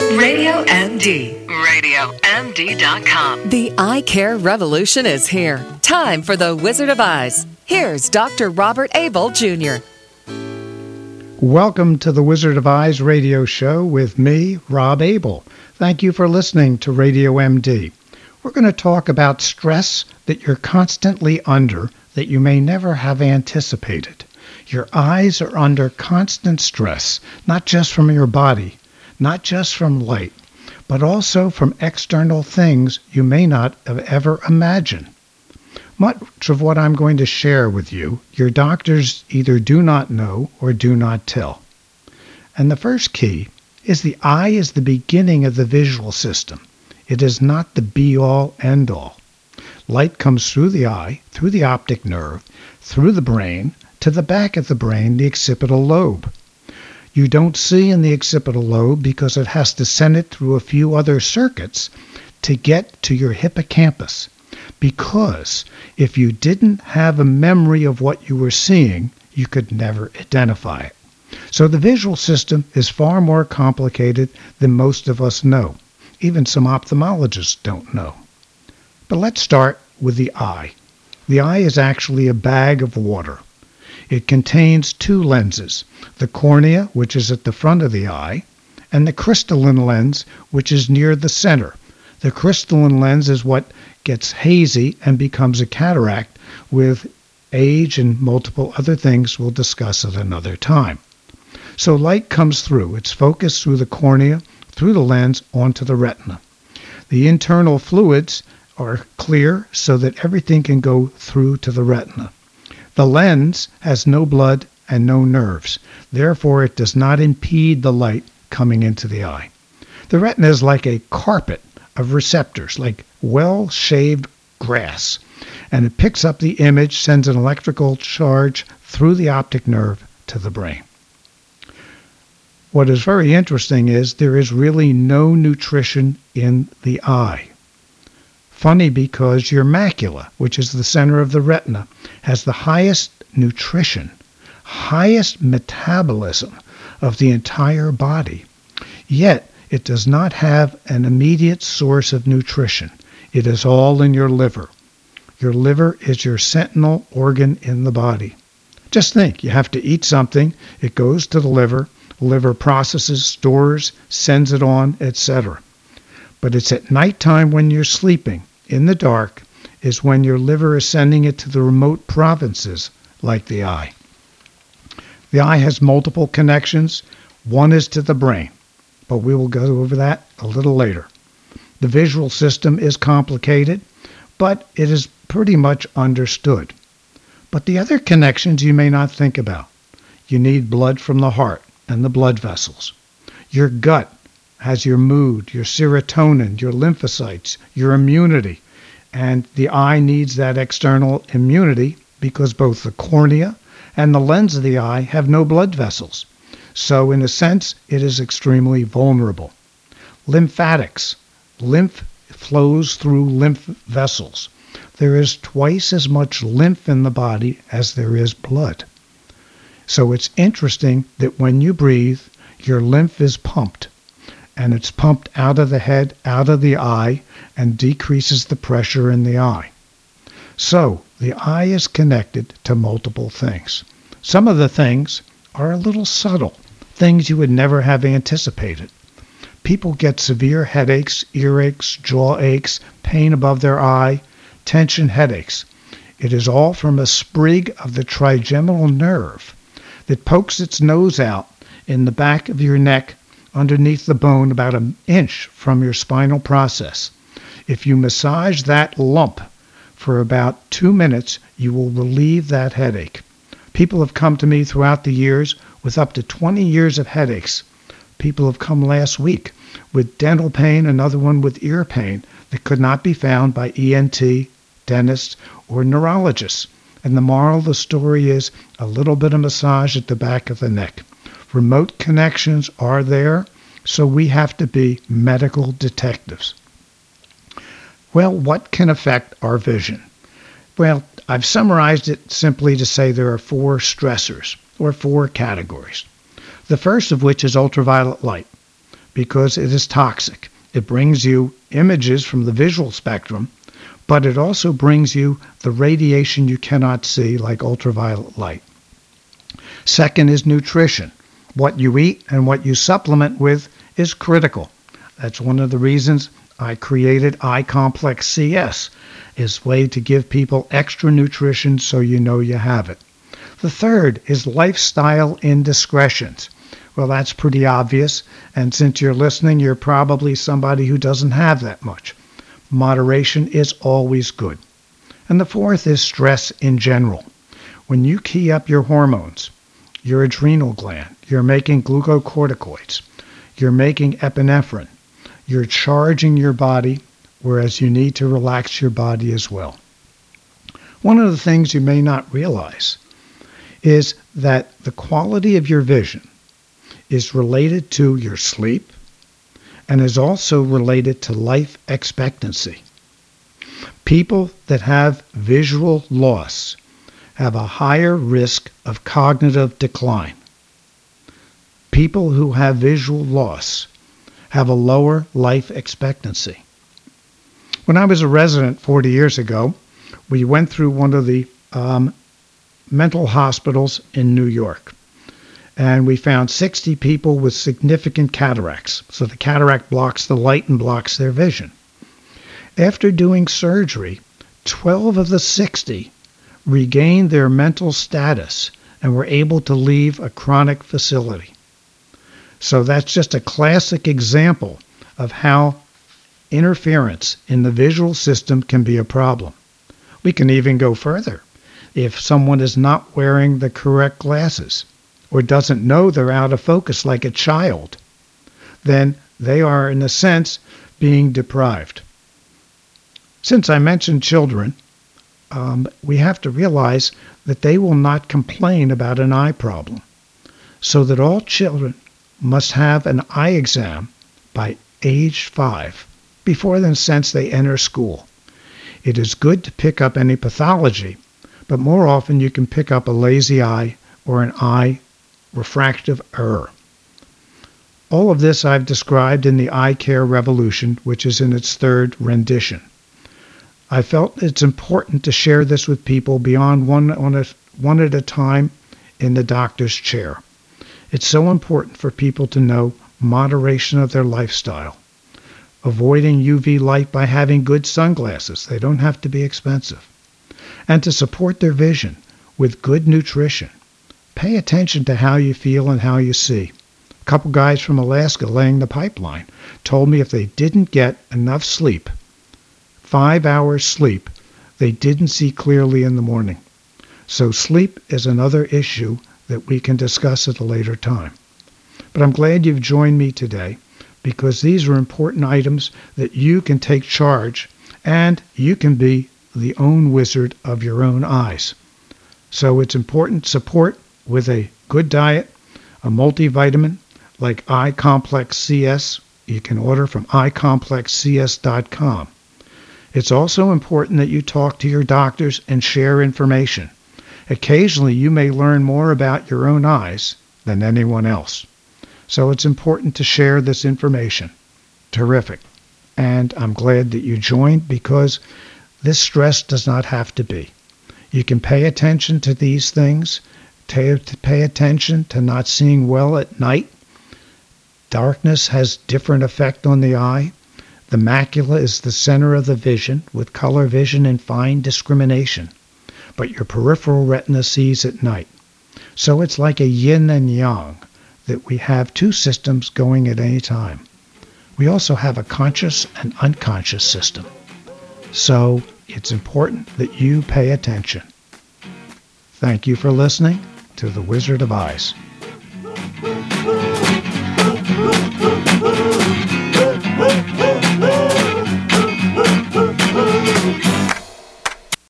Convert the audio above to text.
Radio MD. RadioMD.com. The eye care revolution is here. Time for the Wizard of Eyes. Here's Dr. Robert Abel Jr. Welcome to the Wizard of Eyes radio show with me, Rob Abel. Thank you for listening to Radio MD. We're going to talk about stress that you're constantly under that you may never have anticipated. Your eyes are under constant stress, not just from your body, not just from light, but also from external things you may not have ever imagined. Much of what I'm going to share with you, your doctors either do not know or do not tell. And the first key is the eye is the beginning of the visual system. It is not the be-all, end-all. Light comes through the eye, through the optic nerve, through the brain, to the back of the brain, the occipital lobe. You don't see in the occipital lobe because it has to send it through a few other circuits to get to your hippocampus. Because if you didn't have a memory of what you were seeing, you could never identify it. So the visual system is far more complicated than most of us know. Even some ophthalmologists don't know. But let's start with the eye. The eye is actually a bag of water. It contains two lenses, the cornea, which is at the front of the eye, and the crystalline lens, which is near the center. The crystalline lens is what gets hazy and becomes a cataract with age and multiple other things we'll discuss at another time. So light comes through. It's focused through the cornea, through the lens, onto the retina. The internal fluids are clear so that everything can go through to the retina. The lens has no blood and no nerves. Therefore, it does not impede the light coming into the eye. The retina is like a carpet of receptors, like well-shaved grass, and it picks up the image, sends an electrical charge through the optic nerve to the brain. What is very interesting is there is really no nutrition in the eye. Funny because your macula, which is the center of the retina, has the highest nutrition, highest metabolism of the entire body. Yet, it does not have an immediate source of nutrition. It is all in your liver. Your liver is your sentinel organ in the body. Just think, you have to eat something, it goes to the liver processes, stores, sends it on, etc. But it's at nighttime when you're sleeping, in the dark, is when your liver is sending it to the remote provinces like the eye. The eye has multiple connections. One is to the brain, but we will go over that a little later. The visual system is complicated, but it is pretty much understood. But the other connections you may not think about. You need blood from the heart and the blood vessels. Your gut has your mood, your serotonin, your lymphocytes, your immunity. And the eye needs that external immunity because both the cornea and the lens of the eye have no blood vessels. So in a sense, it is extremely vulnerable. Lymphatics. Lymph flows through lymph vessels. There is twice as much lymph in the body as there is blood. So it's interesting that when you breathe, your lymph is pumped. And it's pumped out of the head, out of the eye, and decreases the pressure in the eye. So, the eye is connected to multiple things. Some of the things are a little subtle, things you would never have anticipated. People get severe headaches, earaches, jaw aches, pain above their eye, tension headaches. It is all from a sprig of the trigeminal nerve that pokes its nose out in the back of your neck underneath the bone about an inch from your spinal process. If you massage that lump for about 2 minutes, you will relieve that headache. People have come to me throughout the years with up to 20 years of headaches. People have come last week with dental pain, another one with ear pain that could not be found by ENT, dentists, or neurologists. And the moral of the story is a little bit of massage at the back of the neck. Remote connections are there, so we have to be medical detectives. Well, what can affect our vision? Well, I've summarized it simply to say there are 4 stressors, or 4 categories. The first of which is ultraviolet light. because it is toxic. It brings you images from the visual spectrum, but it also brings you the radiation you cannot see, like ultraviolet light. Second is nutrition. What you eat and what you supplement with is critical. That's one of the reasons I created iComplex CS, is a way to give people extra nutrition so you know you have it. The third is lifestyle indiscretions. Well, that's pretty obvious, and since you're listening, you're probably somebody who doesn't have that much. Moderation is always good. And the fourth is stress in general. When you key up your hormones, your adrenal gland, you're making glucocorticoids, you're making epinephrine, you're charging your body, whereas you need to relax your body as well. One of the things you may not realize is that the quality of your vision is related to your sleep and is also related to life expectancy. People that have visual loss have a higher risk of cognitive decline. People who have visual loss have a lower life expectancy. When I was a resident 40 years ago, we went through one of the mental hospitals in New York, and we found 60 people with significant cataracts. So the cataract blocks the light and blocks their vision. After doing surgery, 12 of the 60 regained their mental status and were able to leave a chronic facility. So that's just a classic example of how interference in the visual system can be a problem. We can even go further. If someone is not wearing the correct glasses or doesn't know they're out of focus like a child, then they are, in a sense, being deprived. Since I mentioned children, we have to realize that they will not complain about an eye problem, so that all children must have an eye exam by age 5 before then, since they enter school. It is good to pick up any pathology, but more often you can pick up a lazy eye or an eye refractive error. All of this I've described in the Eye Care Revolution, which is in its 3rd rendition. I felt it's important to share this with people beyond one at a time in the doctor's chair. It's so important for people to know moderation of their lifestyle, avoiding UV light by having good sunglasses. They don't have to be expensive. And to support their vision with good nutrition. Pay attention to how you feel and how you see. A couple guys from Alaska laying the pipeline told me if they didn't get enough sleep, 5 hours sleep, they didn't see clearly in the morning. So sleep is another issue that we can discuss at a later time. But I'm glad you've joined me today, because these are important items that you can take charge, and you can be the own wizard of your own eyes. So it's important support with a good diet, a multivitamin like iComplex CS. You can order from iComplexCS.com. It's also important that you talk to your doctors and share information. Occasionally, you may learn more about your own eyes than anyone else. So it's important to share this information. Terrific. And I'm glad that you joined, because this stress does not have to be. You can pay attention to these things, to pay attention to not seeing well at night. Darkness has different effect on the eye. The macula is the center of the vision, with color vision and fine discrimination, but your peripheral retina sees at night. So it's like a yin and yang, that we have two systems going at any time. We also have a conscious and unconscious system. So it's important that you pay attention. Thank you for listening to The Wizard of Eyes.